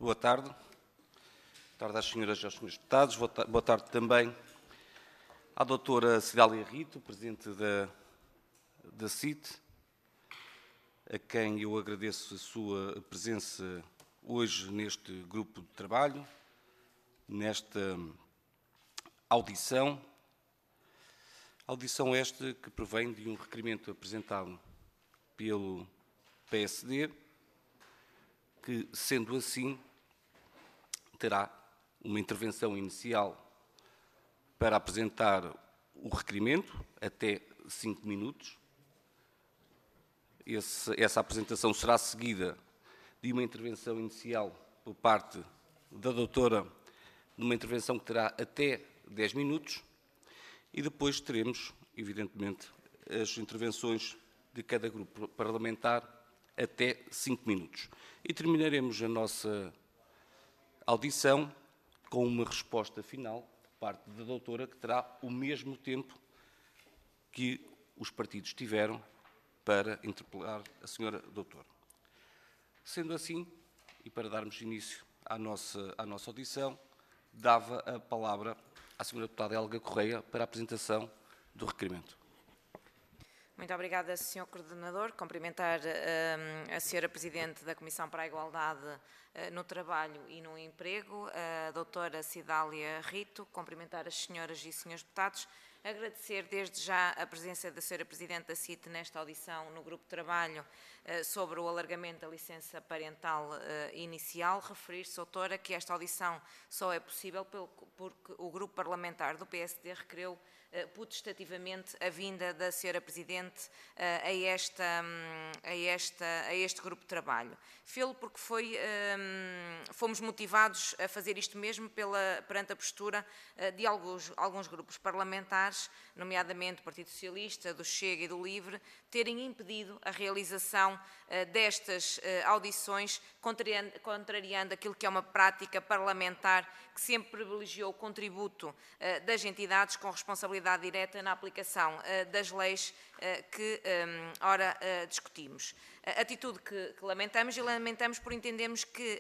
Boa tarde. Boa tarde às senhoras e aos senhores deputados. Boa tarde também à doutora Cidália Rito, presidente da CIT, a quem eu agradeço a sua presença hoje neste grupo de trabalho, nesta audição. Audição esta que provém de um requerimento apresentado pelo PSD, que, sendo assim, terá uma intervenção inicial para apresentar o requerimento, até 5 minutos. Essa apresentação será seguida de uma intervenção inicial por parte da doutora, de uma intervenção que terá até 10 minutos, e depois teremos, evidentemente, as intervenções de cada grupo parlamentar até 5 minutos. E terminaremos a nossa audição com uma resposta final por parte da doutora, que terá o mesmo tempo que os partidos tiveram para interpelar a senhora doutora. Sendo assim, e para darmos início à nossa audição, dava a palavra à senhora deputada Helga Correia para a apresentação do requerimento. Muito obrigada, Sr. Coordenador. Cumprimentar a Sra. Presidente da Comissão para a Igualdade no Trabalho e no Emprego, a doutora Cidália Rito, cumprimentar as senhoras e senhores deputados, agradecer desde já a presença da Sra. Presidente da CIT nesta audição no grupo de trabalho sobre o alargamento da licença parental inicial. Referir-se, doutora, que esta audição só é possível porque o grupo parlamentar do PSD requereu potestativamente a vinda da Sra. Presidente a este grupo de trabalho. Fê-lo porque fomos motivados a fazer isto mesmo perante a postura de alguns grupos parlamentares, nomeadamente do Partido Socialista, do Chega e do Livre, terem impedido a realização destas audições, contrariando aquilo que é uma prática parlamentar que sempre privilegiou o contributo das entidades com responsabilidade direta na aplicação das leis que ora discutimos. Atitude que lamentamos, e lamentamos por entendermos que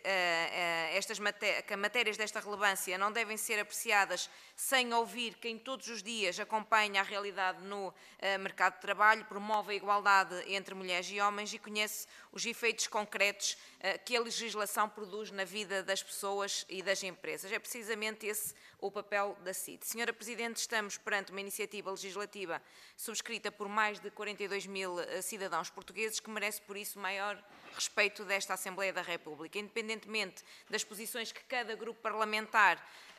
que matérias desta relevância não devem ser apreciadas sem ouvir quem todos os dias acompanha a realidade no mercado de trabalho, promove a igualdade entre mulheres e homens e conhece os efeitos concretos que a legislação produz na vida das pessoas e das empresas. É precisamente esse o papel da CIT. Senhora Presidente, estamos perante uma iniciativa legislativa subscrita por mais de 42 mil cidadãos portugueses, que merece, por isso, maior respeito desta Assembleia da República. Independentemente das posições que cada grupo parlamentar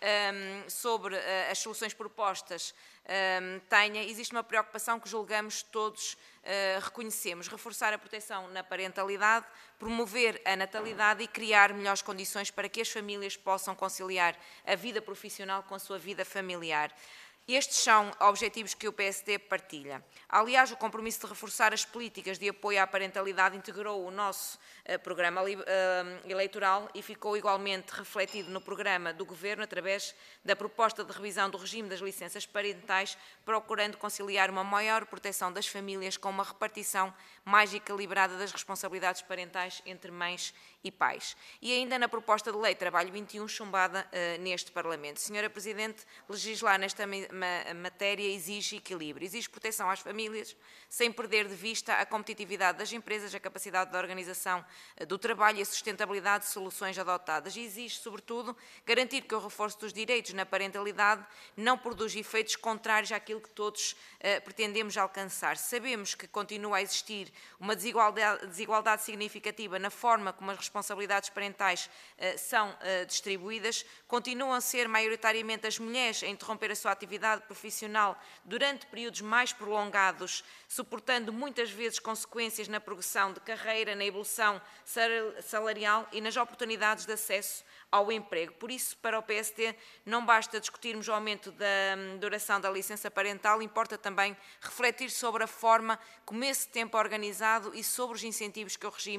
sobre as soluções propostas tenha, existe uma preocupação que julgamos todos reconhecemos: reforçar a proteção na parentalidade, promover a natalidade e criar melhores condições para que as famílias possam conciliar a vida profissional com a sua vida familiar. Estes são objetivos que o PSD partilha. Aliás, o compromisso de reforçar as políticas de apoio à parentalidade integrou o nosso programa eleitoral e ficou igualmente refletido no programa do Governo através da proposta de revisão do regime das licenças parentais, procurando conciliar uma maior proteção das famílias com uma repartição mais equilibrada das responsabilidades parentais entre mães e pais. E ainda na proposta de lei Trabalho 21, chumbada neste Parlamento. Senhora Presidente, legislar nesta matéria exige equilíbrio, exige proteção às famílias, sem perder de vista a competitividade das empresas, a capacidade de organização do trabalho e a sustentabilidade de soluções adotadas. E exige, sobretudo, garantir que o reforço dos direitos na parentalidade não produz efeitos contrários àquilo que todos pretendemos alcançar. Sabemos que continua a existir uma desigualdade significativa na forma como as responsabilidades parentais são distribuídas. Continuam a ser maioritariamente as mulheres a interromper a sua atividade profissional durante períodos mais prolongados, suportando muitas vezes consequências na progressão de carreira, na evolução salarial e nas oportunidades de acesso ao emprego. Por isso, para o PSD, não basta discutirmos o aumento da duração da licença parental, importa também refletir sobre a forma como esse tempo é organizado e sobre os incentivos que o regime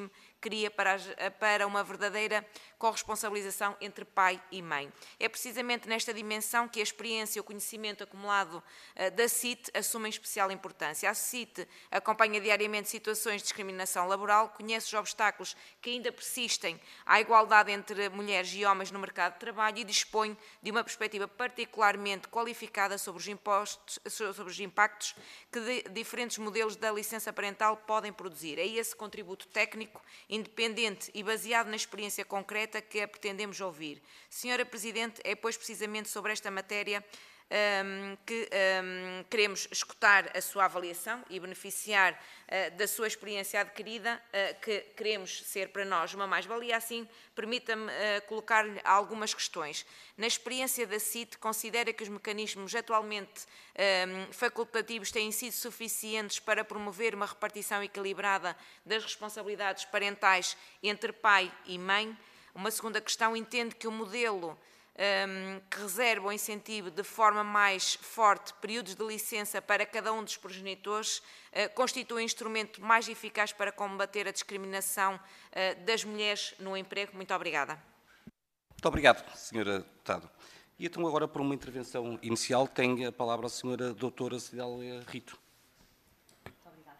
cria para uma verdadeira corresponsabilização entre pai e mãe. É precisamente nesta dimensão que a experiência e o conhecimento acumulado da CIT assumem especial importância. A CIT acompanha diariamente situações de discriminação laboral, conhece os obstáculos que ainda persistem à igualdade entre mulheres e homens no mercado de trabalho e dispõe de uma perspectiva particularmente qualificada sobre os impactos que diferentes modelos da licença parental podem produzir. É esse contributo técnico, independente e baseado na experiência concreta que a pretendemos ouvir. Senhora Presidente, é pois precisamente sobre esta matéria que queremos escutar a sua avaliação e beneficiar da sua experiência adquirida, que queremos ser para nós uma mais-valia. Assim, permita-me colocar-lhe algumas questões. Na experiência da CIT, considera que os mecanismos atualmente facultativos têm sido suficientes para promover uma repartição equilibrada das responsabilidades parentais entre pai e mãe? Uma segunda questão, entende que o modelo que reserva o incentivo de forma mais forte períodos de licença para cada um dos progenitores constitui um instrumento mais eficaz para combater a discriminação das mulheres no emprego? Muito obrigada. Muito obrigado, Sra. Deputada. E então agora, para uma intervenção inicial, tem a palavra a Sra. Doutora Célia Rito. Muito obrigada.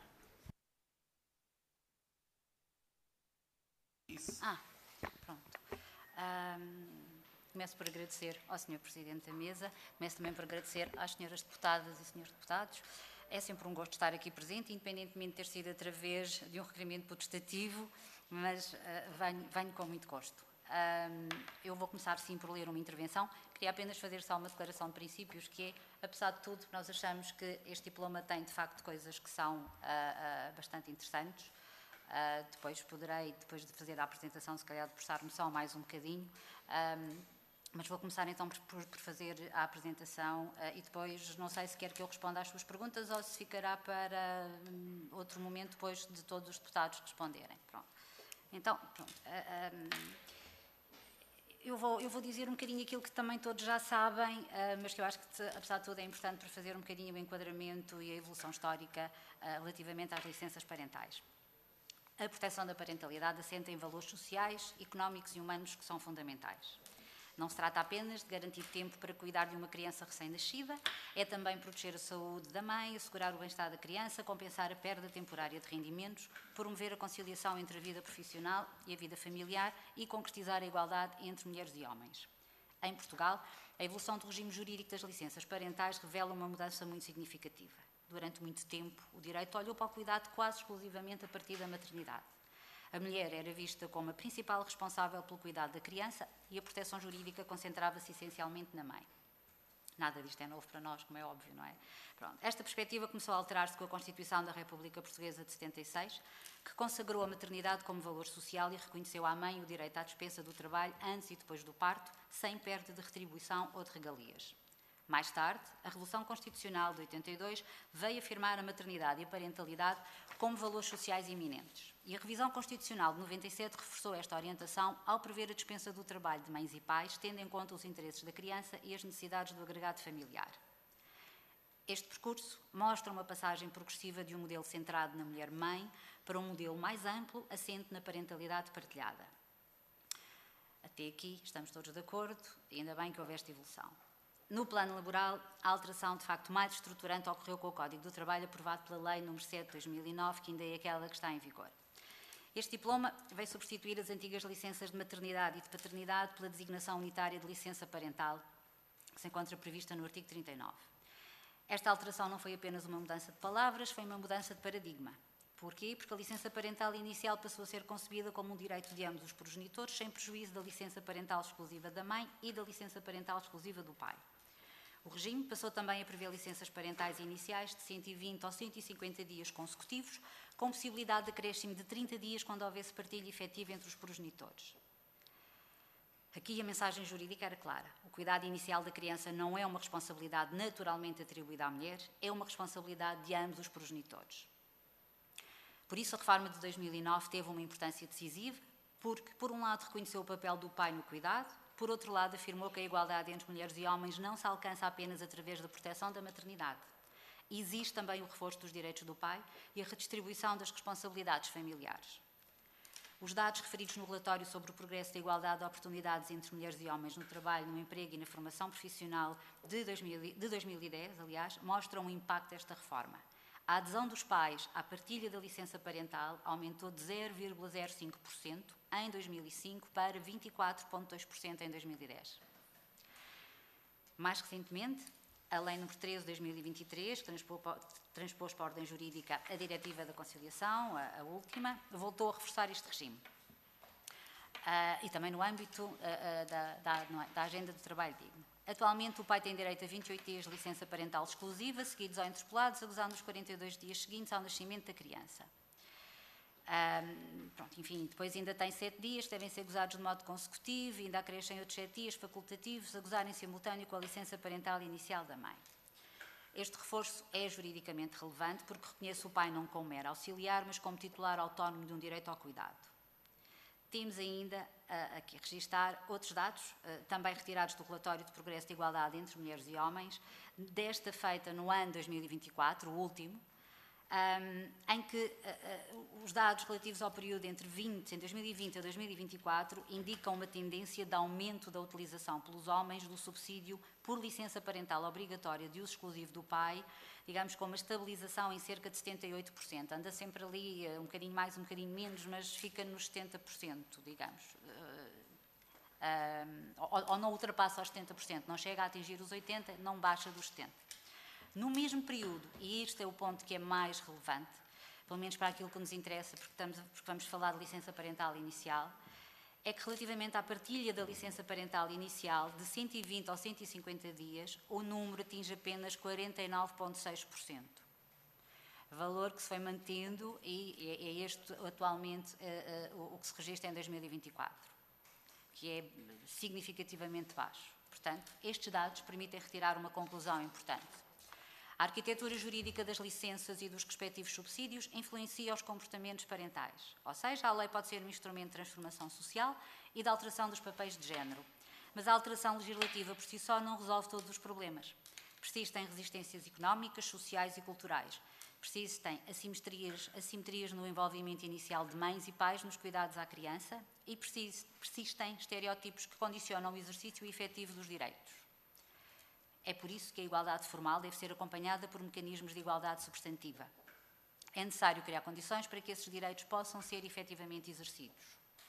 Pronto. Começo por agradecer ao Sr. Presidente da Mesa, começo também por agradecer às Sras. Deputadas e Srs. Deputados. É sempre um gosto estar aqui presente, independentemente de ter sido através de um requerimento potestativo, mas venho com muito gosto. Eu vou começar, sim, por ler uma intervenção. Queria apenas fazer só uma declaração de princípios, que é, apesar de tudo, nós achamos que este diploma tem, de facto, coisas que são bastante interessantes. Depois de fazer a apresentação, se calhar debruçar-me só mais um bocadinho, mas vou começar então por fazer a apresentação e depois não sei se quer que eu responda às suas perguntas ou se ficará para outro momento depois de todos os deputados responderem. Pronto. Então, pronto. Eu vou dizer um bocadinho aquilo que também todos já sabem, mas que eu acho que, apesar de tudo, é importante para fazer um bocadinho o enquadramento e a evolução histórica relativamente às licenças parentais. A proteção da parentalidade assenta em valores sociais, económicos e humanos que são fundamentais. Não se trata apenas de garantir tempo para cuidar de uma criança recém-nascida, é também proteger a saúde da mãe, assegurar o bem-estar da criança, compensar a perda temporária de rendimentos, promover a conciliação entre a vida profissional e a vida familiar e concretizar a igualdade entre mulheres e homens. Em Portugal, a evolução do regime jurídico das licenças parentais revela uma mudança muito significativa. Durante muito tempo, o direito olhou para o cuidado quase exclusivamente a partir da maternidade. A mulher era vista como a principal responsável pelo cuidado da criança e a proteção jurídica concentrava-se essencialmente na mãe. Nada disto é novo para nós, como é óbvio, não é? Pronto. Esta perspectiva começou a alterar-se com a Constituição da República Portuguesa de 76, que consagrou a maternidade como valor social e reconheceu à mãe o direito à dispensa do trabalho antes e depois do parto, sem perda de retribuição ou de regalias. Mais tarde, a Revolução Constitucional de 82 veio afirmar a maternidade e a parentalidade como valores sociais eminentes. E a Revisão Constitucional de 97 reforçou esta orientação ao prever a dispensa do trabalho de mães e pais, tendo em conta os interesses da criança e as necessidades do agregado familiar. Este percurso mostra uma passagem progressiva de um modelo centrado na mulher-mãe para um modelo mais amplo, assente na parentalidade partilhada. Até aqui estamos todos de acordo, e ainda bem que houve esta evolução. No plano laboral, a alteração de facto mais estruturante ocorreu com o Código do Trabalho aprovado pela Lei nº 7 de 2009, que ainda é aquela que está em vigor. Este diploma veio substituir as antigas licenças de maternidade e de paternidade pela designação unitária de licença parental, que se encontra prevista no artigo 39. Esta alteração não foi apenas uma mudança de palavras, foi uma mudança de paradigma. Porquê? Porque a licença parental inicial passou a ser concebida como um direito de ambos os progenitores, sem prejuízo da licença parental exclusiva da mãe e da licença parental exclusiva do pai. O regime passou também a prever licenças parentais iniciais de 120 ou 150 dias consecutivos, com possibilidade de acréscimo de 30 dias quando houvesse partilha efetiva entre os progenitores. Aqui a mensagem jurídica era clara. O cuidado inicial da criança não é uma responsabilidade naturalmente atribuída à mulher, é uma responsabilidade de ambos os progenitores. Por isso, a reforma de 2009 teve uma importância decisiva, porque, por um lado, reconheceu o papel do pai no cuidado, por outro lado, afirmou que a igualdade entre mulheres e homens não se alcança apenas através da proteção da maternidade. Existe também o reforço dos direitos do pai e a redistribuição das responsabilidades familiares. Os dados referidos no relatório sobre o progresso da igualdade de oportunidades entre mulheres e homens no trabalho, no emprego e na formação profissional de 2010, aliás, mostram o impacto desta reforma. A adesão dos pais à partilha da licença parental aumentou de 0,05% em 2005 para 24,2% em 2010. Mais recentemente, a Lei nº 13 de 2023, que transpôs para a ordem jurídica a Diretiva da Conciliação, a última, voltou a reforçar este regime. E também no âmbito da Agenda do Trabalho Digno. Atualmente, o pai tem direito a 28 dias de licença parental exclusiva, seguidos ou interpelados, a gozar nos 42 dias seguintes ao nascimento da criança. Enfim, depois ainda tem 7 dias, que devem ser gozados de modo consecutivo, e ainda acrescem outros 7 dias facultativos a gozar em simultâneo com a licença parental inicial da mãe. Este reforço é juridicamente relevante porque reconhece o pai não como mero auxiliar, mas como titular autónomo de um direito ao cuidado. Temos ainda aqui a registar outros dados, também retirados do relatório de progresso de igualdade entre mulheres e homens, desta feita no ano 2024, o último, em que os dados relativos ao período entre 2020 a 2024 indicam uma tendência de aumento da utilização pelos homens do subsídio por licença parental obrigatória de uso exclusivo do pai, digamos com uma estabilização em cerca de 78%. Anda sempre ali um bocadinho mais, um bocadinho menos, mas fica nos 70%, digamos. Ou não ultrapassa os 70%, não chega a atingir os 80%, não baixa dos 70%. No mesmo período, e este é o ponto que é mais relevante, pelo menos para aquilo que nos interessa, porque vamos falar de licença parental inicial, é que relativamente à partilha da licença parental inicial de 120 ou 150 dias, o número atinge apenas 49,6%. Valor que se foi mantendo e é este atualmente o que se registra em 2024, que é significativamente baixo. Portanto, estes dados permitem retirar uma conclusão importante. A arquitetura jurídica das licenças e dos respectivos subsídios influencia os comportamentos parentais. Ou seja, a lei pode ser um instrumento de transformação social e de alteração dos papéis de género. Mas a alteração legislativa por si só não resolve todos os problemas. Persistem resistências económicas, sociais e culturais. Persistem assimetrias no envolvimento inicial de mães e pais nos cuidados à criança e persistem estereótipos que condicionam o exercício efetivo dos direitos. É por isso que a igualdade formal deve ser acompanhada por mecanismos de igualdade substantiva. É necessário criar condições para que esses direitos possam ser efetivamente exercidos.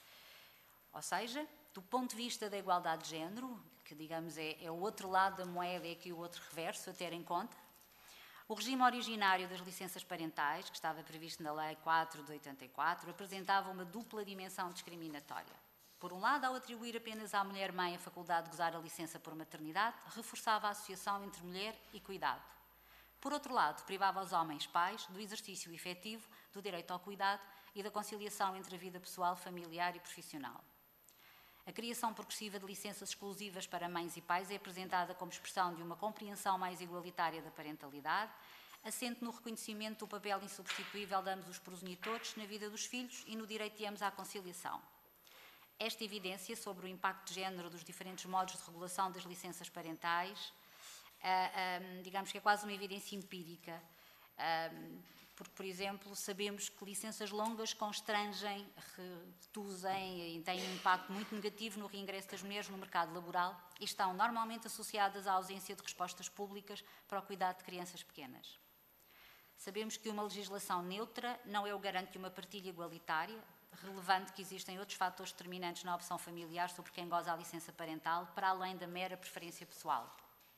Ou seja, do ponto de vista da igualdade de género, que digamos é o outro lado da moeda e aqui o outro reverso a ter em conta, o regime originário das licenças parentais, que estava previsto na Lei 4 de 84, apresentava uma dupla dimensão discriminatória. Por um lado, ao atribuir apenas à mulher-mãe a faculdade de gozar a licença por maternidade, reforçava a associação entre mulher e cuidado. Por outro lado, privava os homens pais do exercício efetivo do direito ao cuidado e da conciliação entre a vida pessoal, familiar e profissional. A criação progressiva de licenças exclusivas para mães e pais é apresentada como expressão de uma compreensão mais igualitária da parentalidade, assente no reconhecimento do papel insubstituível de ambos os progenitores na vida dos filhos e no direito de ambos à conciliação. Esta evidência sobre o impacto de género dos diferentes modos de regulação das licenças parentais, digamos que é quase uma evidência empírica, porque, por exemplo, sabemos que licenças longas constrangem, reduzem e têm um impacto muito negativo no reingresso das mulheres no mercado laboral e estão normalmente associadas à ausência de respostas públicas para o cuidado de crianças pequenas. Sabemos que uma legislação neutra não é o garante de uma partilha igualitária, relevante que existem outros fatores determinantes na opção familiar sobre quem goza a licença parental, para além da mera preferência pessoal.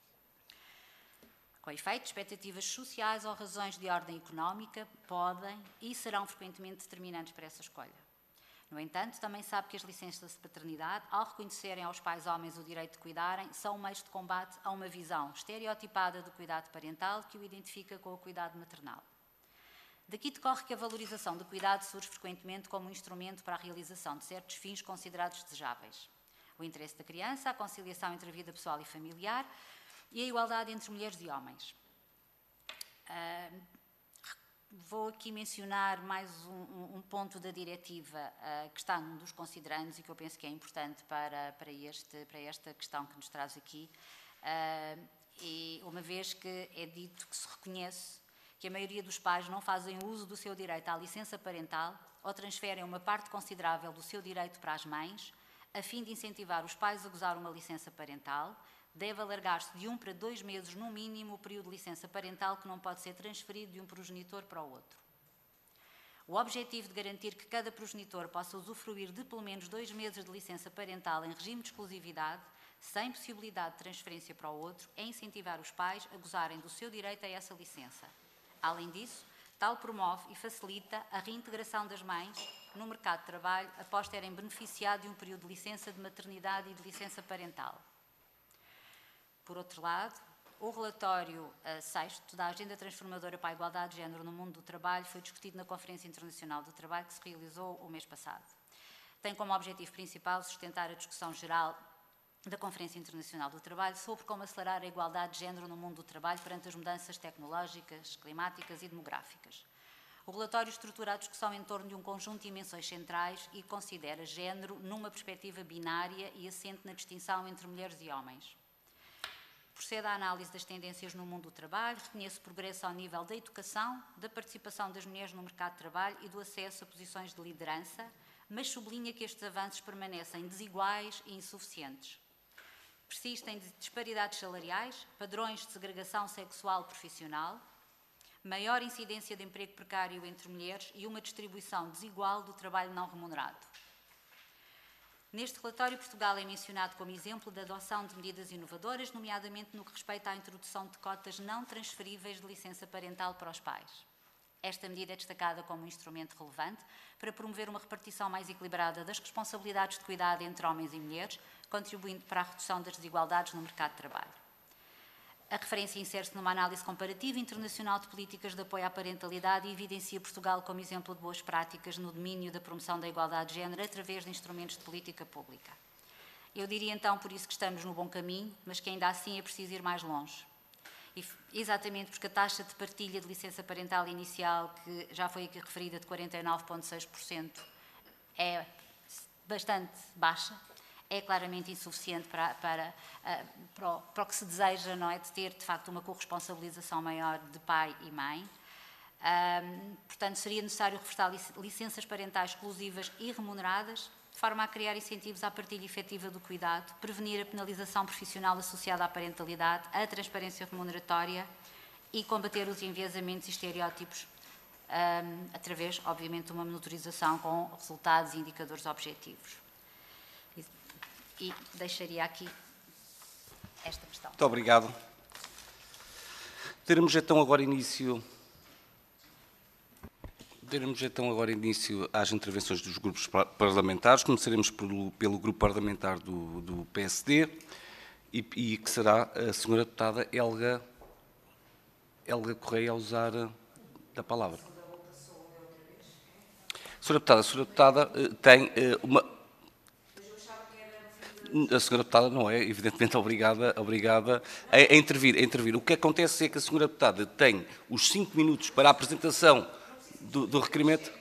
Com efeito, expectativas sociais ou razões de ordem económica podem e serão frequentemente determinantes para essa escolha. No entanto, também sabe que as licenças de paternidade, ao reconhecerem aos pais homens o direito de cuidarem, são meios de combate a uma visão estereotipada do cuidado parental que o identifica com o cuidado maternal. Daqui decorre que a valorização do cuidado surge frequentemente como um instrumento para a realização de certos fins considerados desejáveis. O interesse da criança, a conciliação entre a vida pessoal e familiar e a igualdade entre mulheres e homens. Vou aqui mencionar mais um ponto da diretiva que está num dos considerandos e que eu penso que é importante para esta questão que nos traz aqui, e uma vez que é dito que se reconhece que a maioria dos pais não fazem uso do seu direito à licença parental ou transferem uma parte considerável do seu direito para as mães, a fim de incentivar os pais a gozar uma licença parental, deve alargar-se de 1 para 2 meses, no mínimo, o período de licença parental que não pode ser transferido de um progenitor para o outro. O objetivo de garantir que cada progenitor possa usufruir de pelo menos 2 meses de licença parental em regime de exclusividade, sem possibilidade de transferência para o outro, é incentivar os pais a gozarem do seu direito a essa licença. Além disso, tal promove e facilita a reintegração das mães no mercado de trabalho após terem beneficiado de um período de licença de maternidade e de licença parental. Por outro lado, o relatório 6º da Agenda Transformadora para a Igualdade de Género no Mundo do Trabalho foi discutido na Conferência Internacional do Trabalho que se realizou o mês passado. Tem como objetivo principal sustentar a discussão geral da Conferência Internacional do Trabalho sobre como acelerar a igualdade de género no mundo do trabalho perante as mudanças tecnológicas, climáticas e demográficas. O relatório estrutura a discussão em torno de um conjunto de dimensões centrais e considera género numa perspectiva binária e assente na distinção entre mulheres e homens. Procede à análise das tendências no mundo do trabalho, reconhece progresso ao nível da educação, da participação das mulheres no mercado de trabalho e do acesso a posições de liderança, mas sublinha que estes avanços permanecem desiguais e insuficientes. Persistem disparidades salariais, padrões de segregação sexual profissional, maior incidência de emprego precário entre mulheres e uma distribuição desigual do trabalho não remunerado. Neste relatório, Portugal é mencionado como exemplo da adoção de medidas inovadoras, nomeadamente no que respeita à introdução de cotas não transferíveis de licença parental para os pais. Esta medida é destacada como um instrumento relevante para promover uma repartição mais equilibrada das responsabilidades de cuidado entre homens e mulheres, contribuindo para a redução das desigualdades no mercado de trabalho. A referência insere-se numa análise comparativa internacional de políticas de apoio à parentalidade e evidencia Portugal como exemplo de boas práticas no domínio da promoção da igualdade de género através de instrumentos de política pública. Eu diria então por isso que estamos no bom caminho, mas que ainda assim é preciso ir mais longe. E, exatamente porque a taxa de partilha de licença parental inicial, que já foi aqui referida, de 49,6%, é bastante baixa, é claramente insuficiente para o que se deseja, não é? De ter, de facto, uma corresponsabilização maior de pai e mãe. Portanto, seria necessário reforçar licenças parentais exclusivas e remuneradas, de forma a criar incentivos à partilha efetiva do cuidado, prevenir a penalização profissional associada à parentalidade, a transparência remuneratória e combater os enviesamentos e estereótipos através, obviamente, de uma monitorização com resultados e indicadores objetivos. E deixaria aqui esta questão. Muito obrigado. Teremos então agora início às intervenções dos grupos parlamentares. Começaremos pelo grupo parlamentar do PSD e que será a senhora deputada Helga Correia a usar da palavra. Senhora deputada tem uma... A senhora deputada não é, evidentemente, obrigada a intervir. O que acontece é que a senhora deputada tem os 5 minutos para a apresentação do requerimento.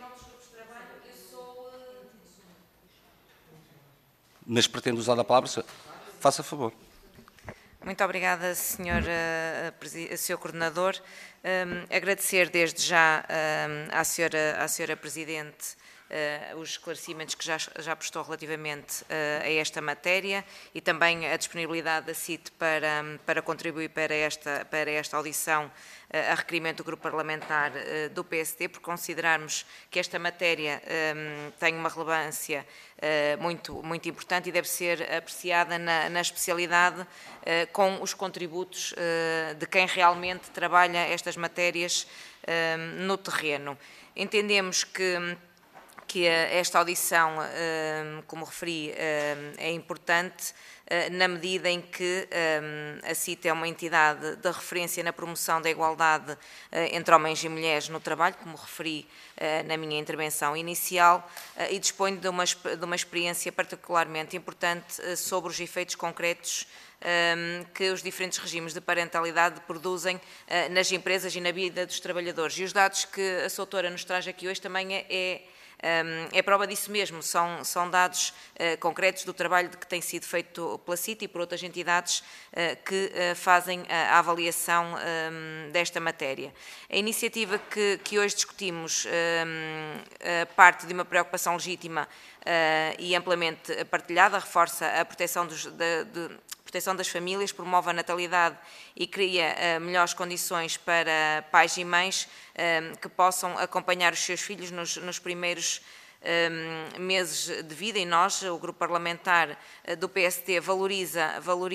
Mas pretende usar a palavra? Faça favor. Muito obrigada, Sr. Coordenador. Agradecer desde já à Sra. Presidente os esclarecimentos que já prestou relativamente a esta matéria e também a disponibilidade da CIT para contribuir para esta audição a requerimento do Grupo Parlamentar do PSD, por considerarmos que esta matéria tem uma relevância muito importante e deve ser apreciada na especialidade com os contributos de quem realmente trabalha estas matérias no terreno. Entendemos que esta audição, como referi, é importante na medida em que a CIT é uma entidade de referência na promoção da igualdade entre homens e mulheres no trabalho, como referi na minha intervenção inicial, e dispõe de uma experiência particularmente importante sobre os efeitos concretos que os diferentes regimes de parentalidade produzem nas empresas e na vida dos trabalhadores. E os dados que a Sra. Doutora nos traz aqui hoje também é É prova disso mesmo, são dados concretos do trabalho que tem sido feito pela CIT e por outras entidades que fazem a avaliação desta matéria. A iniciativa que hoje discutimos parte de uma preocupação legítima e amplamente partilhada, reforça a proteção das famílias, promove a natalidade e cria melhores condições para pais e mães que possam acompanhar os seus filhos nos primeiros meses de vida, e nós, o grupo parlamentar do PST, valoriza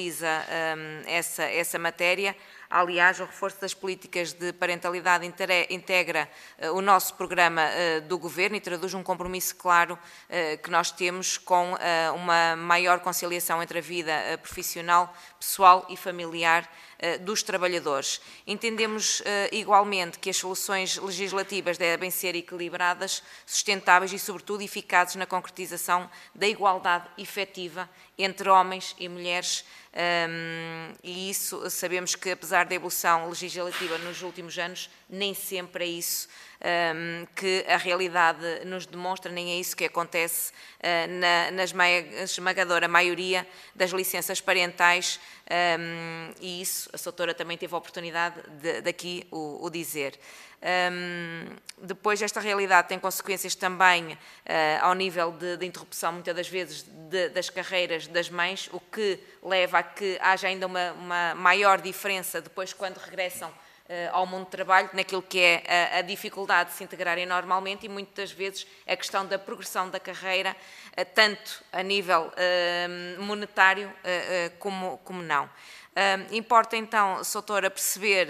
essa matéria. Aliás, o reforço das políticas de parentalidade integra o nosso programa do Governo e traduz um compromisso claro que nós temos com uma maior conciliação entre a vida profissional, pessoal e familiar dos trabalhadores. Entendemos igualmente que as soluções legislativas devem ser equilibradas, sustentáveis e, sobretudo, eficazes na concretização da igualdade efetiva entre homens e mulheres, e isso sabemos que, apesar da evolução legislativa nos últimos anos, nem sempre é isso que a realidade nos demonstra, nem é isso que acontece na esmagadora maioria das licenças parentais, e isso a Soutora também teve a oportunidade de aqui o dizer. Depois, esta realidade tem consequências também ao nível de interrupção, muitas das vezes, das carreiras das mães, o que leva a que haja ainda uma maior diferença depois quando regressam ao mundo do trabalho, naquilo que é a dificuldade de se integrarem normalmente e muitas vezes a questão da progressão da carreira, tanto a nível monetário como não. Importa então, Soutora, perceber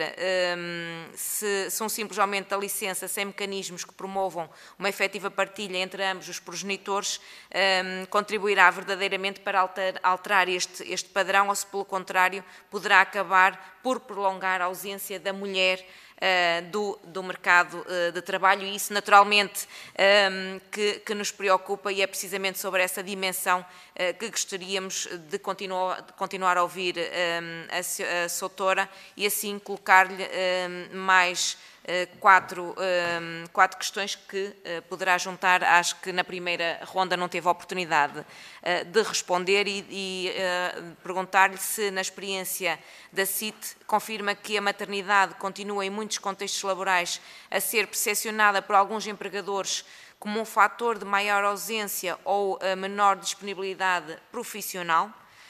se um simples aumento da licença sem mecanismos que promovam uma efetiva partilha entre ambos os progenitores contribuirá verdadeiramente para alterar este padrão, ou se pelo contrário poderá acabar por prolongar a ausência da mulher do mercado de trabalho, e isso naturalmente que nos preocupa, e é precisamente sobre essa dimensão que gostaríamos de continuar a ouvir a Soutora e assim colocar-lhe mais quatro questões que poderá juntar, acho que na primeira ronda não teve a oportunidade de responder, e perguntar-lhe se, na experiência da CIT, confirma que a maternidade continua em muitos contextos laborais a ser percepcionada por alguns empregadores como um fator de maior ausência ou menor disponibilidade profissional.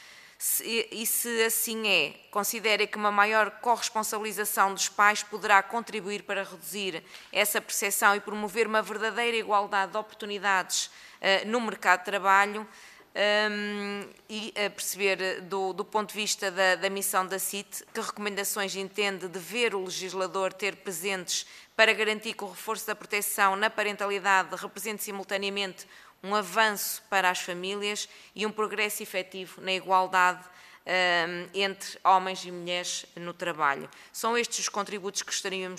E se assim é, considera que uma maior corresponsabilização dos pais poderá contribuir para reduzir essa percepção e promover uma verdadeira igualdade de oportunidades no mercado de trabalho, e perceber do ponto de vista da missão da CIT, que recomendações entende dever o legislador ter presentes para garantir que o reforço da proteção na parentalidade represente simultaneamente um avanço para as famílias e um progresso efetivo na igualdade entre homens e mulheres no trabalho. São estes os contributos que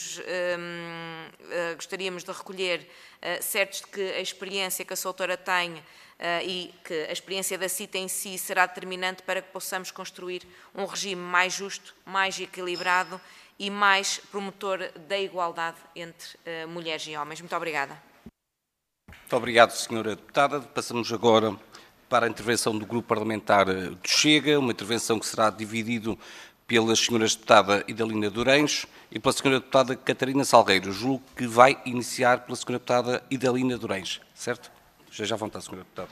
gostaríamos de recolher, certos de que a experiência que a Soutora tem e que a experiência da CIT em si será determinante para que possamos construir um regime mais justo, mais equilibrado e mais promotor da igualdade entre mulheres e homens. Muito obrigada. Muito obrigado, Sra. Deputada. Passamos agora para a intervenção do Grupo Parlamentar do Chega, uma intervenção que será dividida pelas Sras. Deputada Idalina Durães e pela Sra. Deputada Catarina Salgueiro. Julgo que vai iniciar pela Sra. Deputada Idalina Durães, certo? Esteja à vontade, Sra. Deputada.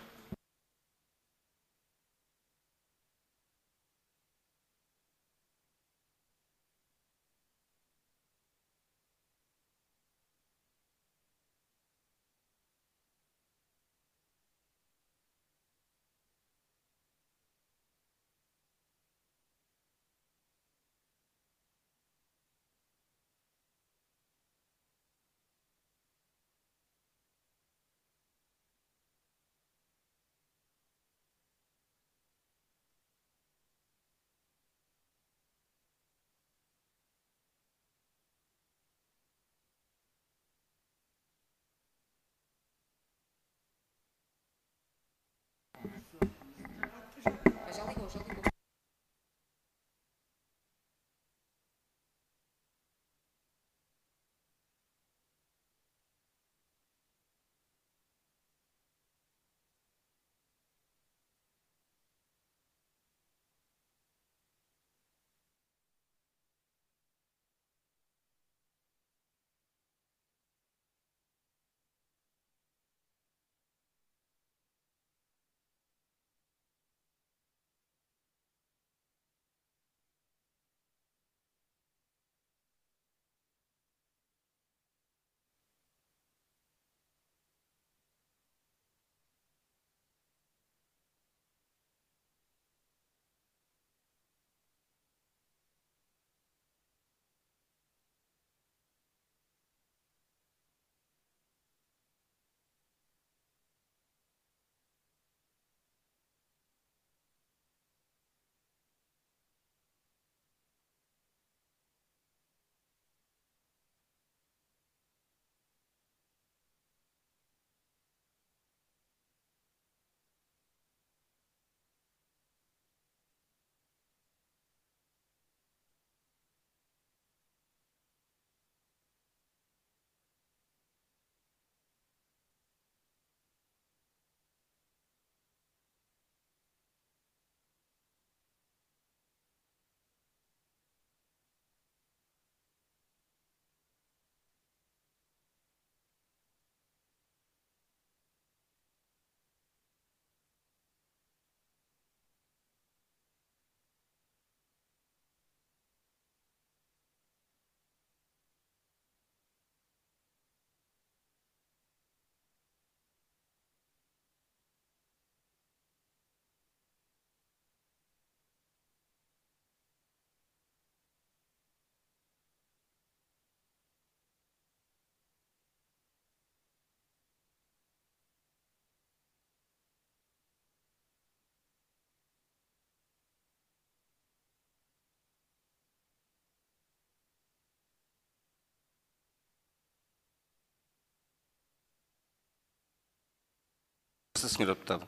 Senhora Deputada.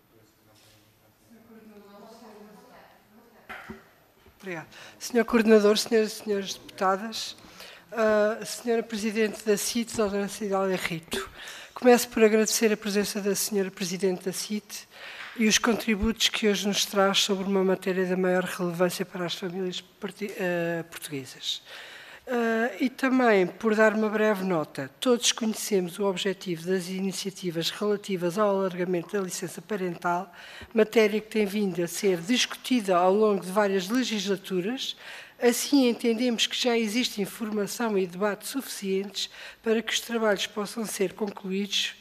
Obrigada. Senhor Coordenador, senhoras e senhores deputadas, Senhora Presidente da CIT, Dra. Cidália Rito, começo por agradecer a presença da Senhora Presidente da CIT e os contributos que hoje nos traz sobre uma matéria da maior relevância para as famílias portuguesas. E também, por dar uma breve nota, todos conhecemos o objetivo das iniciativas relativas ao alargamento da licença parental, matéria que tem vindo a ser discutida ao longo de várias legislaturas. Assim, entendemos que já existe informação e debate suficientes para que os trabalhos possam ser concluídos.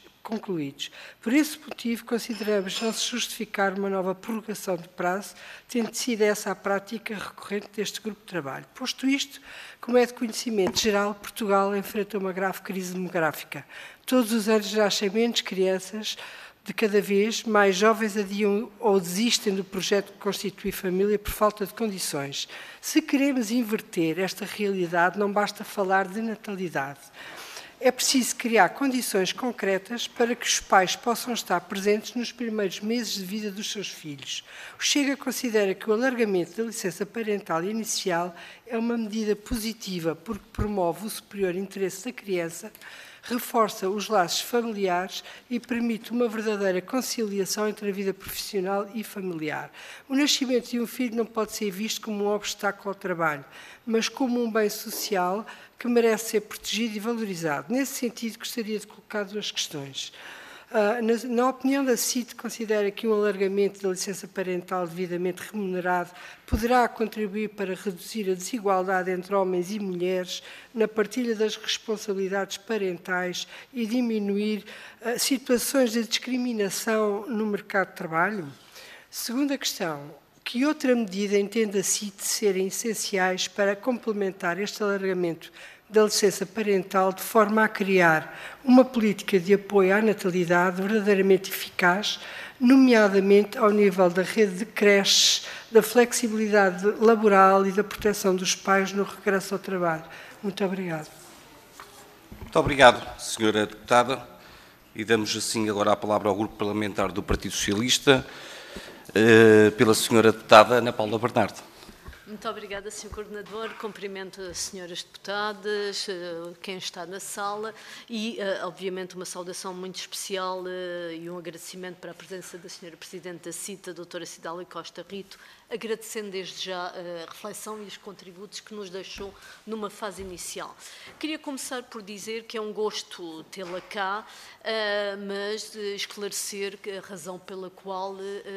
Por esse motivo, consideramos não se justificar uma nova prorrogação de prazo, tendo sido essa a prática recorrente deste grupo de trabalho. Posto isto, como é de conhecimento geral, Portugal enfrenta uma grave crise demográfica. Todos os anos nascem menos crianças, de cada vez mais jovens adiam ou desistem do projeto de constituir família por falta de condições. Se queremos inverter esta realidade, não basta falar de natalidade. É preciso criar condições concretas para que os pais possam estar presentes nos primeiros meses de vida dos seus filhos. O Chega considera que o alargamento da licença parental inicial é uma medida positiva porque promove o superior interesse da criança, reforça os laços familiares e permite uma verdadeira conciliação entre a vida profissional e familiar. O nascimento de um filho não pode ser visto como um obstáculo ao trabalho, mas como um bem social que merece ser protegido e valorizado. Nesse sentido, gostaria de colocar duas questões. Na opinião da CIT, considera que um alargamento da licença parental devidamente remunerado poderá contribuir para reduzir a desigualdade entre homens e mulheres na partilha das responsabilidades parentais e diminuir situações de discriminação no mercado de trabalho? Segunda questão. Que outra medida entende a CIT serem essenciais para complementar este alargamento da licença parental de forma a criar uma política de apoio à natalidade verdadeiramente eficaz, nomeadamente ao nível da rede de creches, da flexibilidade laboral e da proteção dos pais no regresso ao trabalho? Muito obrigado. Muito obrigado, Senhora Deputada. E damos assim agora a palavra ao Grupo Parlamentar do Partido Socialista, pela Senhora Deputada Ana Paula Bernardo. Muito obrigada, Sr. Coordenador. Cumprimento as senhoras deputadas, quem está na sala e, obviamente, uma saudação muito especial e um agradecimento para a presença da Senhora Presidente da CIT, a doutora Cidália Costa Rito, agradecendo desde já a reflexão e os contributos que nos deixou numa fase inicial. Queria começar por dizer que é um gosto tê-la cá, mas esclarecer a razão pela qual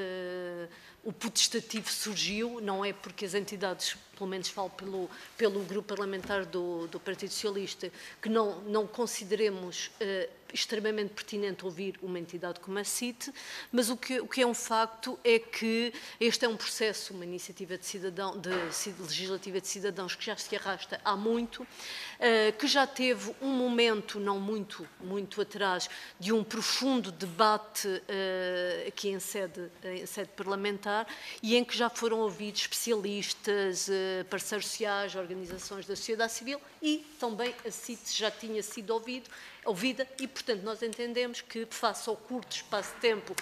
o potestativo surgiu, não é porque as entidades, pelo menos falo pelo grupo parlamentar do Partido Socialista, que não consideremos extremamente pertinente ouvir uma entidade como a CIT, mas o que é um facto é que este é um processo, uma iniciativa legislativa de cidadãos que já se arrasta há muito, que já teve um momento, não muito atrás, de um profundo debate aqui em sede parlamentar e em que já foram ouvidos especialistas, parceiros sociais, organizações da sociedade civil e também a CIT já tinha sido ouvida e, portanto, nós entendemos que, face ao curto espaço de tempo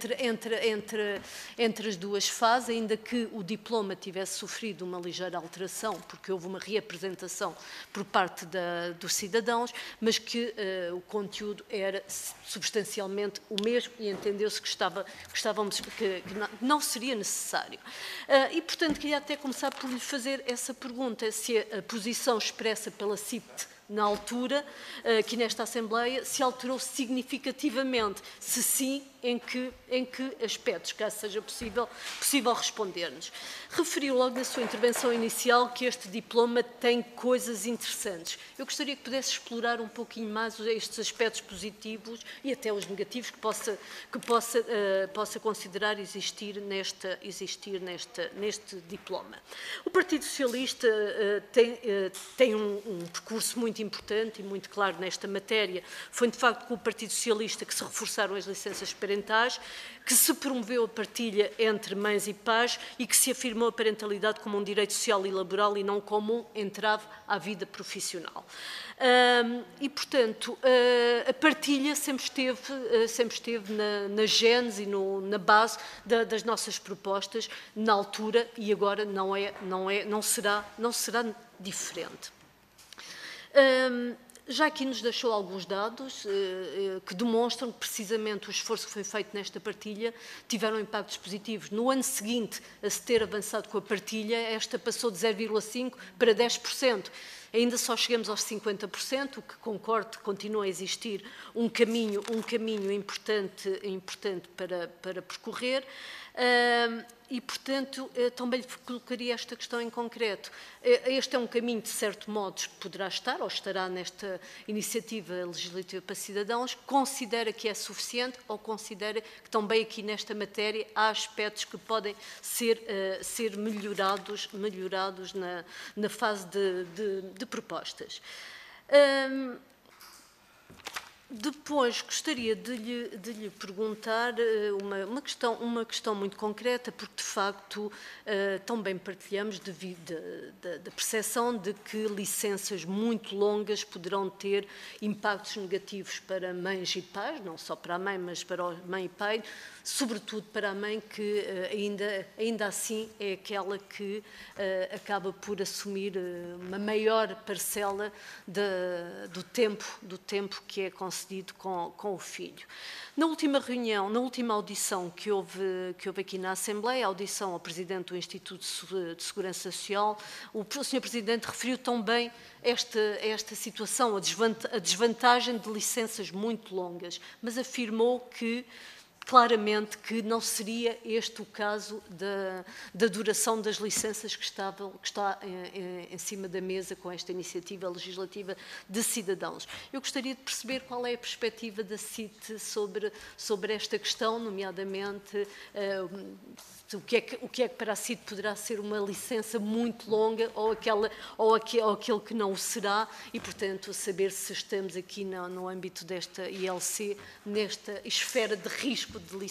entre as duas fases, ainda que o diploma tivesse sofrido uma ligeira alteração, porque houve uma reapresentação por parte dos cidadãos, mas que o conteúdo era substancialmente o mesmo e entendeu-se que não seria necessário. E, portanto, queria até começar por lhe fazer essa pergunta, se a posição expressa pela CIT na altura, aqui nesta Assembleia, se alterou significativamente, se sim, em que aspectos, caso seja possível responder-nos. Referiu logo na sua intervenção inicial que este diploma tem coisas interessantes. Eu gostaria que pudesse explorar um pouquinho mais estes aspectos positivos e até os negativos que possa considerar existir neste diploma. O Partido Socialista tem um percurso muito muito importante e muito claro nesta matéria, foi de facto com o Partido Socialista que se reforçaram as licenças parentais, que se promoveu a partilha entre mães e pais e que se afirmou a parentalidade como um direito social e laboral e não como um entrave à vida profissional. E, portanto, a partilha sempre esteve na gênese e na base das nossas propostas, na altura, e agora não será diferente. Já aqui nos deixou alguns dados que demonstram que precisamente o esforço que foi feito nesta partilha tiveram impactos positivos. No ano seguinte a se ter avançado com a partilha, esta passou de 0,5% para 10%. Ainda só chegamos aos 50%, o que concordo, continua a existir um caminho importante para percorrer. E, portanto, também lhe colocaria esta questão em concreto. Este é um caminho, de certo modo, poderá estar ou estará nesta iniciativa legislativa para cidadãos. Considera que é suficiente ou considera que também aqui nesta matéria há aspectos que podem ser melhorados na fase de propostas? Depois gostaria de lhe perguntar uma questão muito concreta, porque de facto também partilhamos da percepção de que licenças muito longas poderão ter impactos negativos para mães e pais, não só para a mãe, mas para a mãe e pai, sobretudo para a mãe que ainda assim é aquela que acaba por assumir uma maior parcela do tempo que é concedido com o filho. Na última reunião, na última audição que houve aqui na Assembleia, a audição ao Presidente do Instituto de Segurança Social, o Sr. Presidente referiu também esta situação, a desvantagem de licenças muito longas, mas afirmou claramente que não seria este o caso da duração das licenças que está em cima da mesa com esta iniciativa legislativa de cidadãos. Eu gostaria de perceber qual é a perspectiva da CIT sobre esta questão, nomeadamente o que é que para a CIT poderá ser uma licença muito longa ou aquele que não o será e, portanto, saber se estamos aqui no âmbito desta ILC, nesta esfera de risco de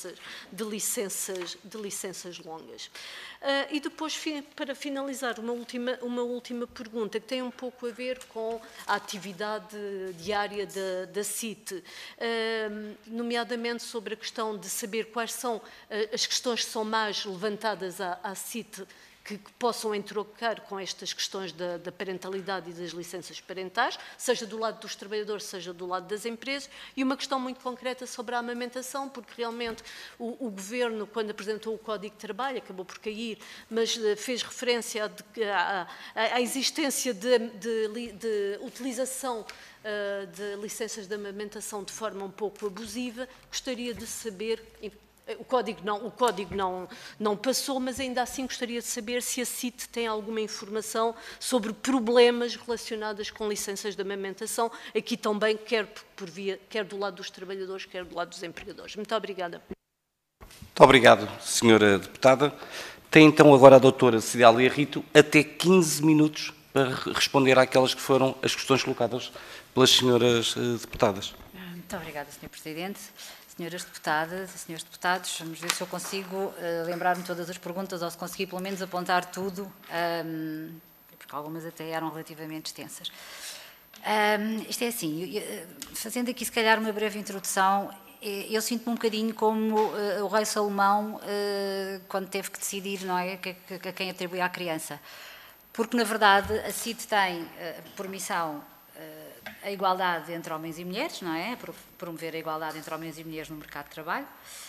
licenças longas. E depois, para finalizar, uma última pergunta que tem um pouco a ver com a atividade diária da CIT, nomeadamente sobre a questão de saber quais são as questões que são mais levantadas à CIT que possam entrocar com estas questões da parentalidade e das licenças parentais, seja do lado dos trabalhadores, seja do lado das empresas, e uma questão muito concreta sobre a amamentação, porque realmente o Governo, quando apresentou o Código de Trabalho, acabou por cair, mas fez referência à existência de utilização de licenças de amamentação de forma um pouco abusiva. Gostaria de saber... O código não passou, mas ainda assim gostaria de saber se a CIT tem alguma informação sobre problemas relacionados com licenças de amamentação, aqui também, quer do lado dos trabalhadores, quer do lado dos empregadores. Muito obrigada. Muito obrigado, Sra. Deputada. Tem então agora a doutora Cidália Rito até 15 minutos para responder àquelas que foram as questões colocadas pelas senhoras deputadas. Muito obrigada, Sr. Presidente. Senhoras deputadas e senhores deputados, vamos ver se eu consigo lembrar-me todas as perguntas ou se conseguir pelo menos apontar tudo, porque algumas até eram relativamente extensas. Isto é assim, fazendo aqui se calhar uma breve introdução, eu sinto-me um bocadinho como o rei Salomão quando teve que decidir, não é, a quem atribuir à criança. Porque, na verdade, a CIT tem por missão a igualdade entre homens e mulheres, não é? Promover a igualdade entre homens e mulheres no mercado de trabalho.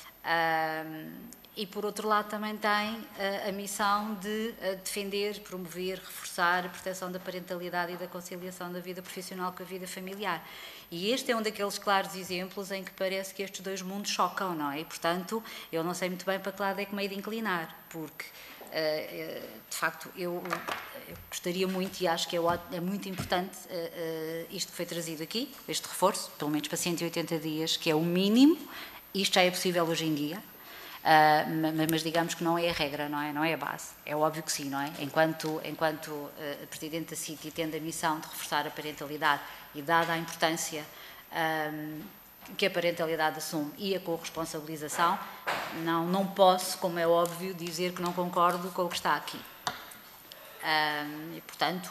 E, por outro lado, também tem a missão de defender, promover, reforçar a proteção da parentalidade e da conciliação da vida profissional com a vida familiar. E este é um daqueles claros exemplos em que parece que estes dois mundos chocam, não é? E, portanto, eu não sei muito bem para que lado é que me hei de inclinar, porque, de facto, eu gostaria muito e acho que é muito importante isto que foi trazido aqui, este reforço, pelo menos para 180 dias, que é o mínimo. Isto já é possível hoje em dia. Mas digamos que não é a regra, não é a base. É óbvio que sim, não é? Enquanto Presidente da CIT, tendo a missão de reforçar a parentalidade e dada a importância que a parentalidade assume e a corresponsabilização, não posso, como é óbvio, dizer que não concordo com o que está aqui. E, portanto,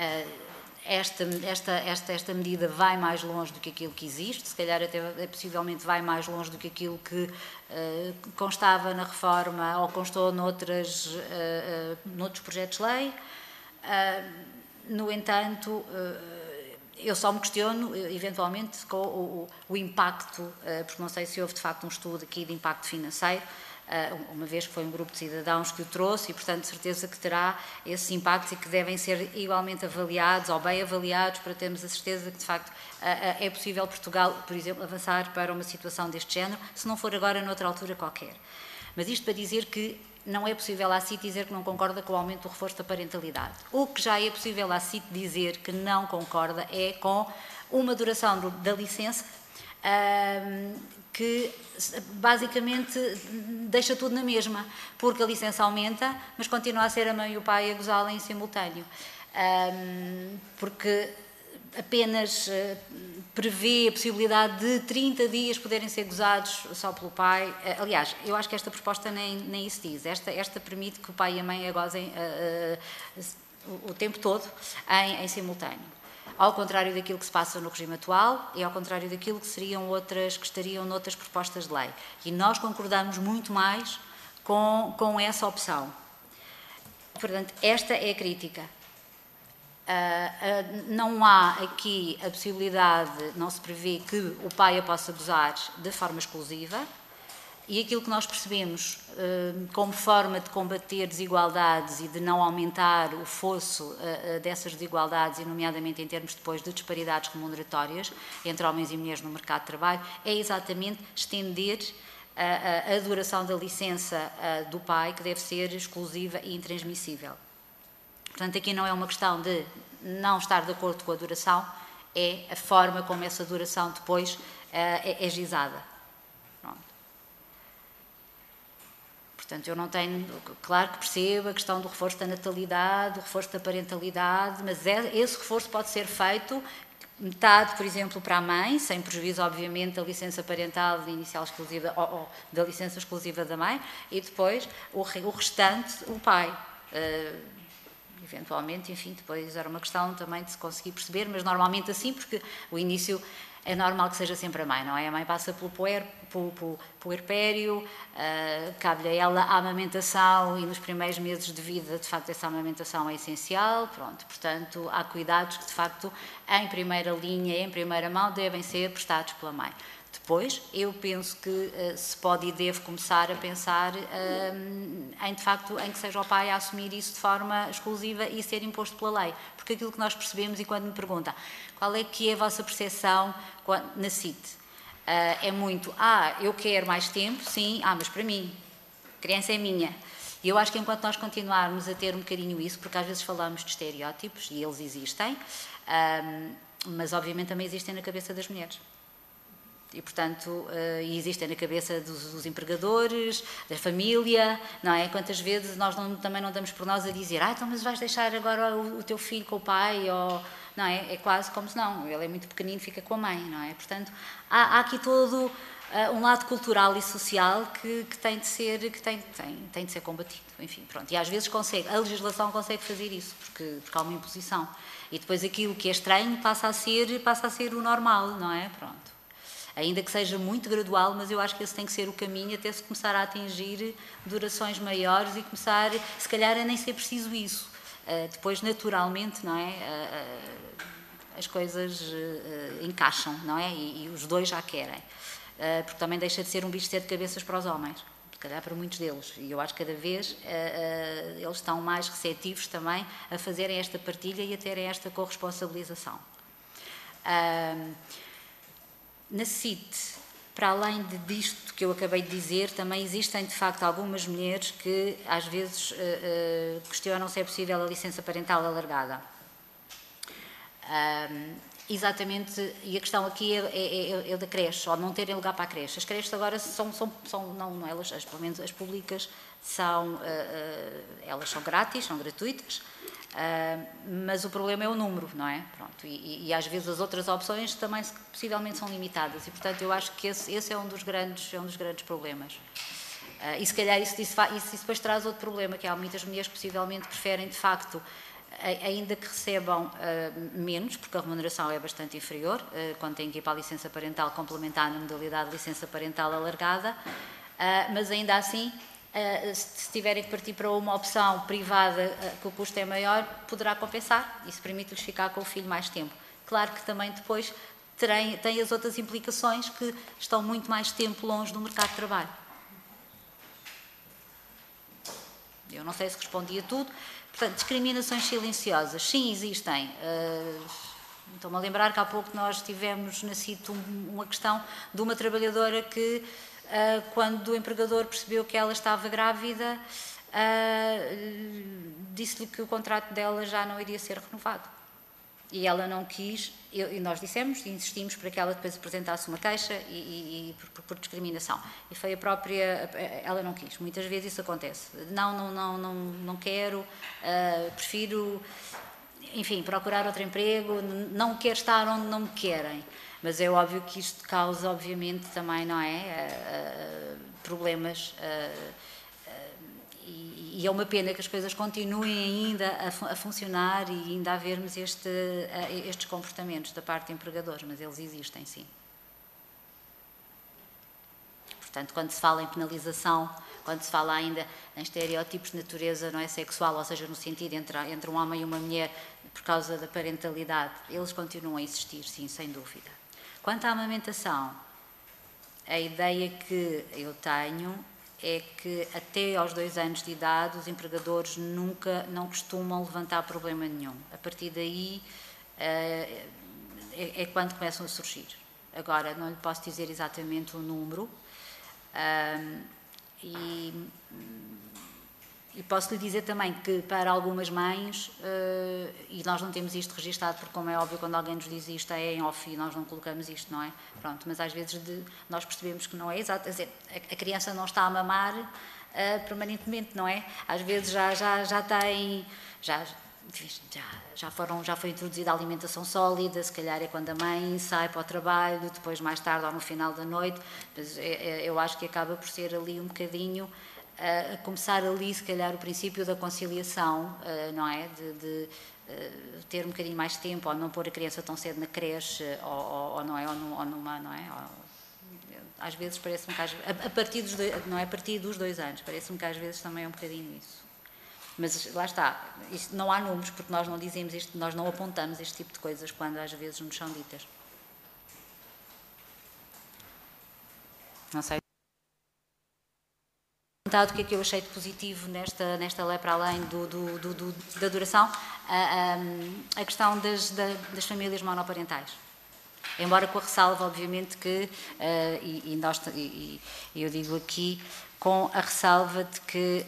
esta medida vai mais longe do que aquilo que existe, se calhar até possivelmente vai mais longe do que aquilo que constava na reforma ou constou noutros projetos de lei. No entanto, eu só me questiono, eventualmente, com o impacto, porque não sei se houve de facto um estudo aqui de impacto financeiro, uma vez que foi um grupo de cidadãos que o trouxe e, portanto, de certeza que terá esses impactos e que devem ser igualmente avaliados ou bem avaliados para termos a certeza que, de facto, é possível Portugal, por exemplo, avançar para uma situação deste género, se não for agora noutra altura qualquer. Mas isto para dizer que não é possível à CIT dizer que não concorda com o aumento do reforço da parentalidade. O que já é possível à CIT dizer que não concorda é com uma duração da licença que basicamente deixa tudo na mesma, porque a licença aumenta, mas continua a ser a mãe e o pai a gozá-la em simultâneo. Porque apenas prevê a possibilidade de 30 dias poderem ser gozados só pelo pai. Aliás, eu acho que esta proposta nem isso diz. Esta permite que o pai e a mãe a gozem o tempo todo em simultâneo. Ao contrário daquilo que se passa no regime atual e ao contrário daquilo que que estariam noutras propostas de lei. E nós concordamos muito mais com essa opção. Portanto, esta é a crítica. Não há aqui a possibilidade, não se prevê que o pai a possa gozar de forma exclusiva, e aquilo que nós percebemos como forma de combater desigualdades e de não aumentar o fosso dessas desigualdades, e nomeadamente em termos depois de disparidades remuneratórias entre homens e mulheres no mercado de trabalho, é exatamente estender a duração da licença do pai, que deve ser exclusiva e intransmissível. Portanto, aqui não é uma questão de não estar de acordo com a duração, é a forma como essa duração depois é gizada. Portanto, eu não tenho... Claro que percebo a questão do reforço da natalidade, do reforço da parentalidade, mas esse reforço pode ser feito metade, por exemplo, para a mãe, sem prejuízo, obviamente, da licença parental inicial exclusiva ou da licença exclusiva da mãe, e depois o restante, o pai. Eventualmente, enfim, depois era uma questão também de se conseguir perceber, mas normalmente assim, porque o início é normal que seja sempre a mãe, não é? A mãe passa pelo puerpério, cabe-lhe a ela a amamentação e nos primeiros meses de vida, de facto, essa amamentação é essencial, pronto. Portanto, há cuidados que, de facto, em primeira linha, em primeira mão, devem ser prestados pela mãe. Depois, eu penso que se pode e deve começar a pensar de facto, em que seja o pai a assumir isso de forma exclusiva e ser imposto pela lei. Porque aquilo que nós percebemos, e quando me perguntam qual é que é a vossa percepção na CIT, é muito, eu quero mais tempo, sim, mas para mim, a criança é minha. E eu acho que enquanto nós continuarmos a ter um bocadinho isso, porque às vezes falamos de estereótipos, e eles existem, mas obviamente também existem na cabeça das mulheres. E, portanto, existem na cabeça dos empregadores, da família, não é? Quantas vezes nós também não damos por nós a dizer então, mas vais deixar agora o teu filho com o pai, ou... Não é? É quase como se não, ele é muito pequenino, fica com a mãe, não é? Portanto, há aqui todo um lado cultural e social que tem de ser combatido, enfim, pronto. E às vezes a legislação consegue fazer isso, porque há uma imposição. E depois aquilo que é estranho passa a ser o normal, não é? Pronto. Ainda que seja muito gradual, mas eu acho que esse tem que ser o caminho até se começar a atingir durações maiores e começar, se calhar, a nem ser preciso isso. Depois, naturalmente, não é? As coisas encaixam, não é? E os dois já querem. Porque também deixa de ser um bicho de sete cabeças para os homens, se calhar para muitos deles. E eu acho que cada vez eles estão mais receptivos também a fazerem esta partilha e a terem esta corresponsabilização. Na CIT, para além disto que eu acabei de dizer, também existem, de facto, algumas mulheres que, às vezes, questionam se é possível a licença parental alargada. Exatamente, e a questão aqui é da creche, ou não terem lugar para a creche. As creches agora não elas, pelo menos as públicas, elas são grátis, são gratuitas, mas o problema é o número, não é? Pronto, e às vezes as outras opções também possivelmente são limitadas, e portanto eu acho que esse é um dos grandes problemas. E se calhar isso depois traz outro problema, que há muitas mulheres que possivelmente preferem de facto, ainda que recebam menos, porque a remuneração é bastante inferior, quando têm que ir para a licença parental complementar na modalidade de licença parental alargada, mas ainda assim, se tiverem que partir para uma opção privada que o custo é maior, poderá compensar, isso permite-lhes ficar com o filho mais tempo. Claro que também depois tem as outras implicações que estão muito mais tempo longe do mercado de trabalho. Eu não sei se respondi a tudo. Portanto, discriminações silenciosas, sim, existem. Estou-me a lembrar que há pouco nós tivemos na CIT uma questão de uma trabalhadora que, quando o empregador percebeu que ela estava grávida, disse-lhe que o contrato dela já não iria ser renovado. E ela não quis, e nós dissemos, e insistimos para que ela depois apresentasse uma queixa por discriminação. E foi a própria, ela não quis. Muitas vezes isso acontece. Não quero, prefiro, enfim, procurar outro emprego, não quero estar onde não me querem. Mas é óbvio que isto causa, obviamente, também, não é, problemas. E é uma pena que as coisas continuem ainda a funcionar e ainda a vermos estes comportamentos da parte de empregadores, mas eles existem, sim. Portanto, quando se fala em penalização, quando se fala ainda em estereótipos de natureza não é sexual, ou seja, no sentido entre um homem e uma mulher por causa da parentalidade, eles continuam a existir, sim, sem dúvida. Quanto à amamentação, a ideia que eu tenho é que até aos 2 anos de idade os empregadores não costumam levantar problema nenhum. A partir daí é quando começam a surgir. Agora, não lhe posso dizer exatamente o número e posso lhe dizer também que para algumas mães, e nós não temos isto registado, porque como é óbvio, quando alguém nos diz isto é em off e nós não colocamos isto, não é? Pronto, mas às vezes nós percebemos que não é exato, quer dizer, a criança não está a mamar permanentemente, não é? Às vezes já tem, já foi introduzida a alimentação sólida, se calhar é quando a mãe sai para o trabalho, depois mais tarde ou no final da noite, mas eu acho que acaba por ser ali um bocadinho a começar ali, se calhar, o princípio da conciliação, não é? De ter um bocadinho mais tempo, ou não pôr a criança tão cedo na creche, ou não é? Ou numa, não é? Às vezes parece-me que a partir dos 2 anos, parece-me que às vezes também é um bocadinho isso. Mas lá está, isto, não há números, porque nós não dizemos isto, nós não apontamos este tipo de coisas quando às vezes nos são ditas. Não sei. O que é que eu achei de positivo nesta lei, para além da duração, a questão das famílias monoparentais. Embora com a ressalva, obviamente, que, eu digo aqui, com a ressalva de que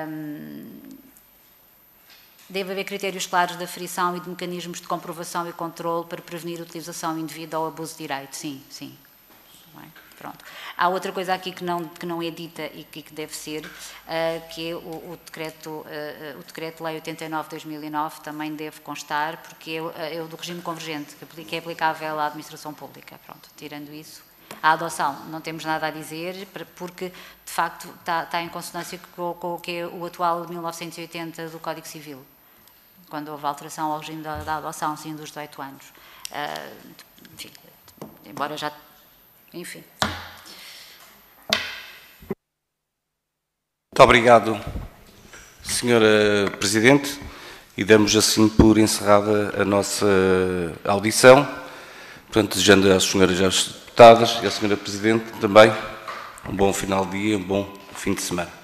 deve haver critérios claros de aferição e de mecanismos de comprovação e controle para prevenir a utilização indevida ou abuso de direito. Sim. Pronto. Há outra coisa aqui que não é dita e que deve ser, que é o Decreto-Lei 89/2009 também deve constar, porque é o do regime convergente, que é aplicável à administração pública. Pronto, tirando isso. A adoção, não temos nada a dizer, porque, de facto, está em consonância com o que é o atual de 1980 do Código Civil, quando houve alteração ao regime da adoção, sim, dos 18 anos. Enfim, embora já... Enfim. Muito obrigado, Sra. Presidente, e damos assim por encerrada a nossa audição. Portanto, desejando às senhoras deputadas e à Sra. Presidente também um bom final de dia, um bom fim de semana.